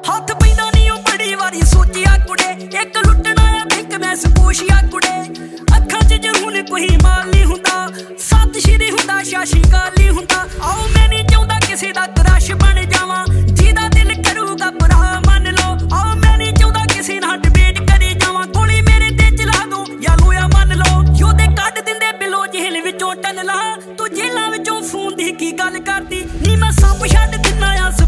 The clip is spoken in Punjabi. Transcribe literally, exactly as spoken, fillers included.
ਹੱਥ ਪੈਂਦਾ ਨੀ ਉਹ ਬੜੀ ਵਾਰੀ ਸੋਚਿਆ ਕੁੜੇ ਇੱਕ ਲੁੱਟਣਾ ਆ ਬੈਂਕ ਮੈਂ ਸਪੋਸ਼ੀਆ ਕੁੜੇ ਅੱਖਾਂ 'ਚ ਜਰੂਰ ਕੋਈ ਮਾਲ ਨਹੀਂ ਹੁੰਦਾ ਸਤਿ ਸ਼੍ਰੀ ਹੁੰਦਾ ਸ਼ਾਸ਼ੀ ਕਾਲੀ ਹੁੰਦਾ ਆਓ ਮੈਂ ਨਹੀਂ ਚਾਹੁੰਦਾ ਕਿਸੇ ਦਾ ਕ੍ਰਸ਼ ਬਣ ਜਾਵਾਂ ਜਿਹਦਾ ਦਿਲ ਕਰੂਗਾ ਭਰਾ ਮੰਨ ਲਓ ਆਓ ਮੈਂ ਨਹੀਂ ਚਾਹੁੰਦਾ ਕਿਸੇ ਨਾਲ ਡਿਬੇਟ ਕਰੇ ਜਾਵਾਂ ਗੋਲੀ ਮੇਰੇ ਤੇ ਚਲਾ ਦੋ ਜਾਂ ਲੋਇਆ ਮੰਨ ਲਓ ਯੋਧੇ ਕੱਢ ਦਿੰਦੇ ਬਿਲੋ ਜੇਲ੍ਹ ਵਿੱਚੋਂ ਟਨਲਾ ਤੂੰ ਜੇਲਾਂ ਵਿੱਚੋਂ ਫੋਨ ਦੀ ਕੀ ਗੱਲ ਕਰਦੀ ਨੀ ਮੈਂ ਸੱਪ ਛੱਡ ਦਿੰਨਾ ਆ